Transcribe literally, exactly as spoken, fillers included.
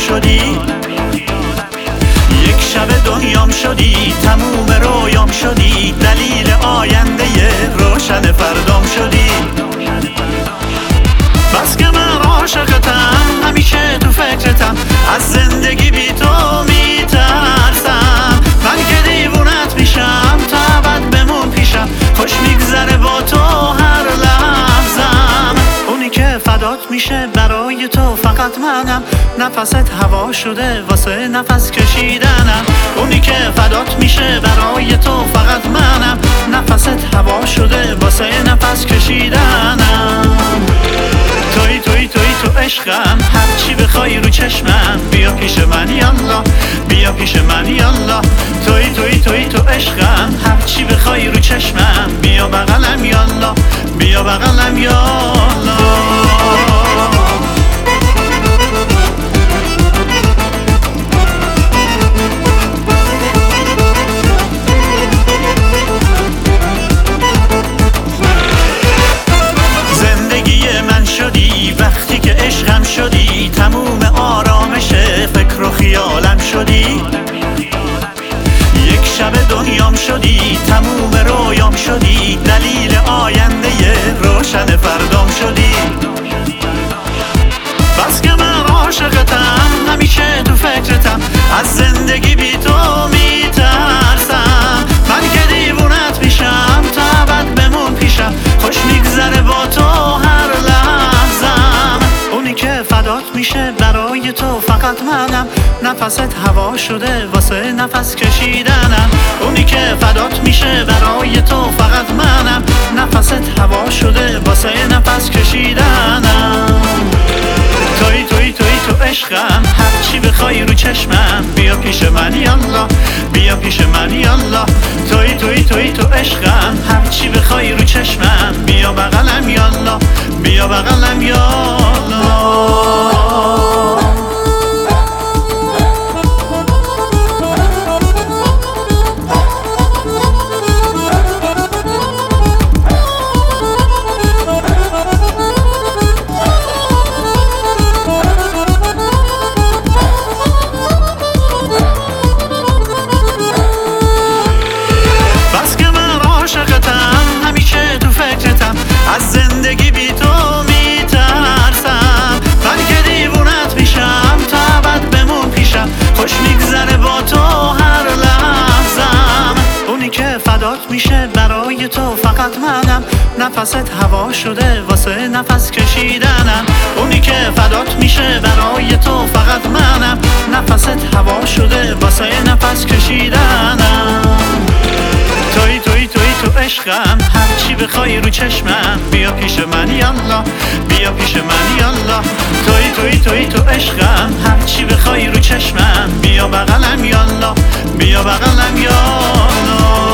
شدی، یک شب دنیام شدی، تموم رویام شدی، دلیل آینده روشن فردام شدی. بس که من عاشقتم، همیشه تو فکرتم، از زندگی بی تو میترسم. من که دیوونت میشم تا ابد بمون پیشم، خوش میگذره با تو هر لحظم. اونی که فدات میشه برای تو فقط منم، نفست هوا شده واسه نفس کشیدنم. اونی که فدات میشه برای تو فقط منم، نفست هوا شده واسه نفس کشیدنم. توی توی توی تو عشقم، هرچی بخوای رو چشمم، بیا پیش من یالا، بیا پیش من یالا. توی توی توی تو عشقم، هرچی بخوای رو چشمم، بیا بغلم یالا، بیا بغلم یالا. وقتی که عشقم شدی، تموم آرامش فکر و خیالم شدی. یک شب دنیام شدی، تموم رویام شدی، دلیل آینده روشن فردام شدی. بس که من عاشقتم، همیشه تو فکرتم، از زندگی بی تو میترسم. من که دیوونت میشم تا ابد بمون پیشم، خوش میگذره با تو هر لحظم. اونی که فدات میشه برای تو فقط منم، نفست هوا شده واسه نفس کشیدنم. اونی که فدات میشه برای تو فقط منم، نفست هوا شده واسه نفس کشیدنم. توی توی توی تو عشقم، هرچی بخوای رو چشمم، بیا پیش من یالا، بیا پیش من یالا. توی توی توی تو عشقم، هرچی بخوای رو چشمم، بیا بغلم یالا، بیا بغلم یالا. از زندگی بی تو میترسم. من که دیوونت میشم تا ابد بمون پیشم، خوش میگذره با تو هر لحظم. اونی که فدات میشه برای تو فقط منم، نفست هوا شده واسه نفس کشیدنم. اونی که فدات میشه برای تو فقط منم، نفست هوا شده واسه نفس کشیدنم. توی توی توی تو عشقم، هرچی بخوای رو چشمم، بیا پیش من یالا، بیا پیش من یالا. توی توی توی تو عشقم، هرچی بخوای رو چشمم، بیا بغلم یالا، بیا بغلم یالا.